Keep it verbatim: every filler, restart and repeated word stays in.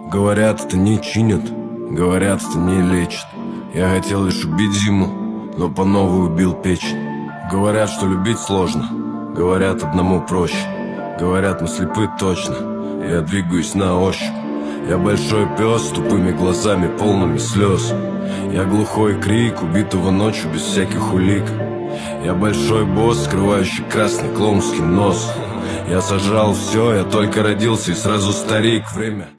Говорят, это не чинят, говорят, это не лечит. Я хотел лишь убить зиму, но по новой убил печень. Говорят, что любить сложно, говорят, одному проще. Говорят, мы слепы точно, я двигаюсь на ощупь. Я большой пес с тупыми глазами, полными слез. Я глухой крик убитого ночью без всяких улик. Я большой босс, скрывающий красный клоунский нос. Я сожрал все, я только родился и сразу старик. Время